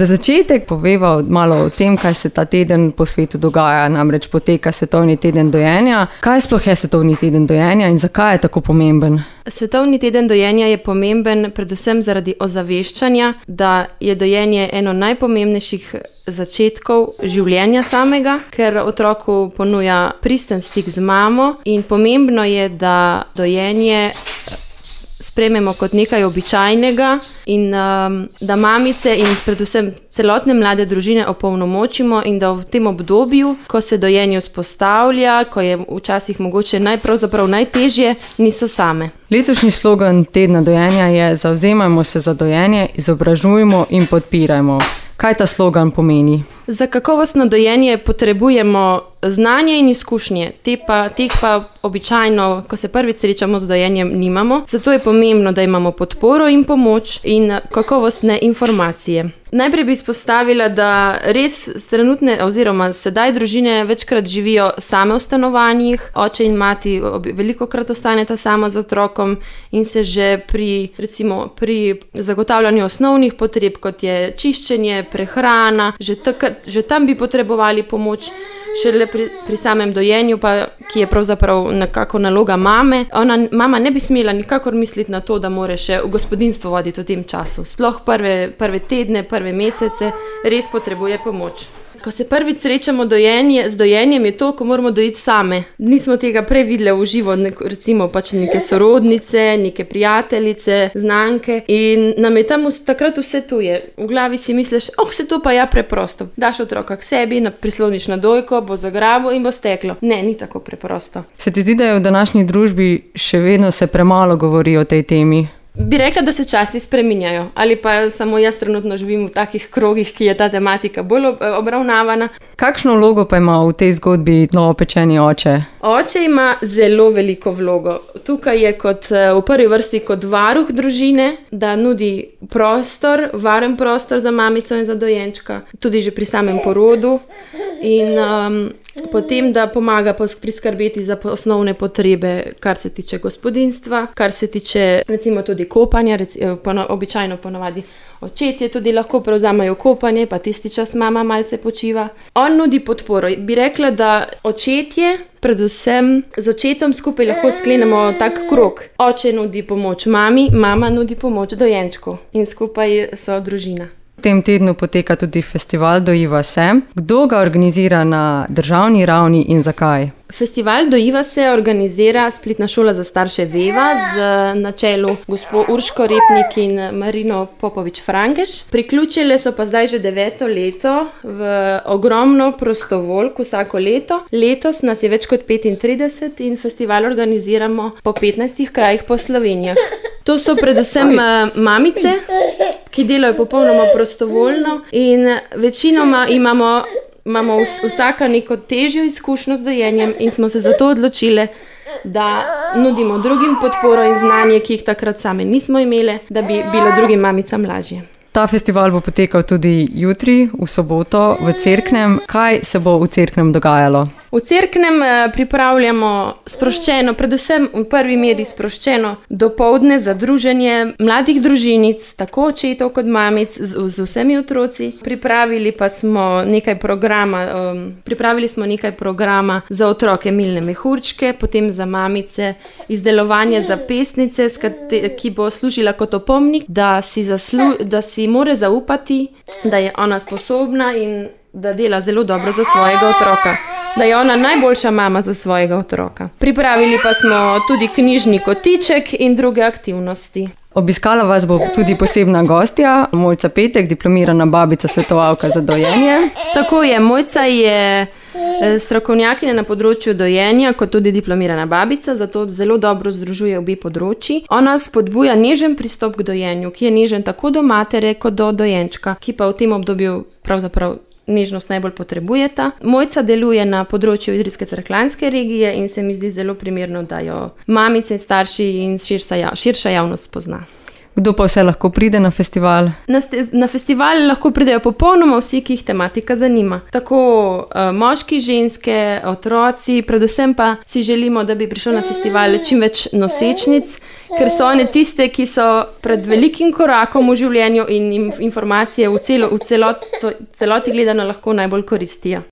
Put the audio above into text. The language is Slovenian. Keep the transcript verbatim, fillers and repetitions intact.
Za začetek poveva malo o tem, kaj se ta teden po svetu dogaja, namreč poteka Svetovni teden dojenja. Kaj sploh je Svetovni teden dojenja in zakaj je tako pomemben? Svetovni teden dojenja je pomemben predvsem zaradi ozaveščanja, da je dojenje eno najpomembnejših začetkov življenja samega, ker otroku ponuja pristen stik z mamo in pomembno je, da dojenje sprejmemo kot nekaj običajnega in um, da mamice in predvsem celotne mlade družine opolnomočimo in da v tem obdobju, ko se dojenje vzpostavlja, ko je včasih mogoče najpravzaprav najtežje, niso same. Letošnji slogan tedna dojenja je: zavzemajmo se za dojenje, izobražujmo in podpirajmo. Kaj ta slogan pomeni? Za kakovostno dojenje potrebujemo znanje in izkušnje, te pa, teh pa običajno, ko se prvič srečamo z dojenjem, nimamo. Zato je pomembno, da imamo podporo in pomoč in kakovostne informacije. Najprej bi izpostavila, da res trenutne oziroma sedaj družine večkrat živijo same v stanovanjih, oče in mati velikokrat ostaneta sama z otrokom in se že pri, recimo, pri zagotavljanju osnovnih potreb, kot je čiščenje, prehrana, že, takrat, že tam bi potrebovali pomoč. Šele pri, pri samem dojenju, pa, ki je pravzaprav nekako naloga mame, ona, mama ne bi smela nikakor misliti na to, da mora še v gospodinjstvo voditi v tem času. Sploh prve, prve tedne, prve mesece res potrebuje pomoč. Ko se prvič srečamo dojenje, z dojenjem je to, ko moramo dojiti same. Nismo tega prej videli v živo, recimo pač neke sorodnice, neke prijateljice, znanke in nam je tam takrat vse tuje. V glavi si misliš, oh, se to pa ja preprosto. Daš otroka k sebi, prisloniš na dojko, bo zagrabo in bo steklo. Ne, ni tako preprosto. Se ti zdi, da je v današnji družbi še vedno se premalo govori o tej temi? Bi rekla, da se časi spreminjajo, ali pa samo jaz trenutno živim v takih krogih, ki je ta tematika bolj obravnavana. Kakšno vlogo pa ima v tej zgodbi novopečeni oče? Oče ima zelo veliko vlogo. Tukaj je kot, v prvi vrsti kot varuh družine, da nudi prostor, varen prostor za mamico in za dojenčka, tudi že pri samem porodu in um, potem, da pomaga priskrbeti za osnovne potrebe, kar se tiče gospodinjstva, kar se tiče recimo tudi kopanja, recimo, pono, običajno ponovadi očetje tudi lahko prevzamejo kopanje, pa tisti čas mama malce počiva. On nudi podporo. Bi rekla, da očetje, predvsem z očetom skupaj lahko sklenemo tak krog. Oče nudi pomoč mami, mama nudi pomoč dojenčku in skupaj so družina. V tem tednu poteka tudi festival Dojiva se. Kdo ga organizira na državni ravni in zakaj? Festival Dojiva se organizira Spletna šola za starše Veva z na čelu gospo Urško Repnik in Marino Popovič-Frankeš. Priključile so pa zdaj že deveto leto v ogromno prostovoljk vsako leto. Letos nas je več kot petintrideset in festival organiziramo po petnajstih krajih po Sloveniji. To so predvsem mamice, ki delajo popolnoma prostovoljno in večinoma imamo Imamo vsaka neko težjo izkušnjo z dojenjem in smo se zato odločile, da nudimo drugim podporo in znanje, ki jih takrat same nismo imele, da bi bilo drugim mamicam lažje. Ta festival bo potekal tudi jutri, v soboto, v Cerknem. Kaj se bo v Cerknem dogajalo? V Cerknem pripravljamo sproščeno, predvsem v prvi meri sproščeno dopoldne za druženje mladih družinic, tako očetov kot mamic, z, z vsemi otroci. Pripravili pa smo nekaj programa, um, pripravili smo nekaj programa za otroke milne mehurčke, potem za mamice izdelovanje zapestnice, ki bo služila kot opomnik, da si, zaslu, da si more zaupati, da je ona sposobna in da dela zelo dobro za svojega otroka. Da je ona najboljša mama za svojega otroka. Pripravili pa smo tudi knjižni kotiček in druge aktivnosti. Obiskala vas bo tudi posebna gostja, Mojca Petek, diplomirana babica, svetovalka za dojenje. Tako je, Mojca je strokovnjakinja na področju dojenja, kot tudi diplomirana babica, zato zelo dobro združuje obe področji. Ona spodbuja nežen pristop k dojenju, ki je nežen tako do matere kot do dojenčka, ki pa v tem obdobju pravzaprav nežnost najbolj potrebujeta. Mojca deluje na področju Idrijske-Cerkljanske regije in se mi zdi zelo primerno, da jo mamice, starši in širša, širša javnost pozna. Kdo pa vse lahko pride na festival? Na, na festival lahko pridejo popolnoma vsi, ki jih tematika zanima. Tako uh, moški, ženske, otroci, predvsem pa si želimo, da bi prišlo na festival čim več nosečnic, ker so one tiste, ki so pred velikim korakom v življenju in jim informacije v, celo, v celoti, celoti gledano lahko najbolj koristijo.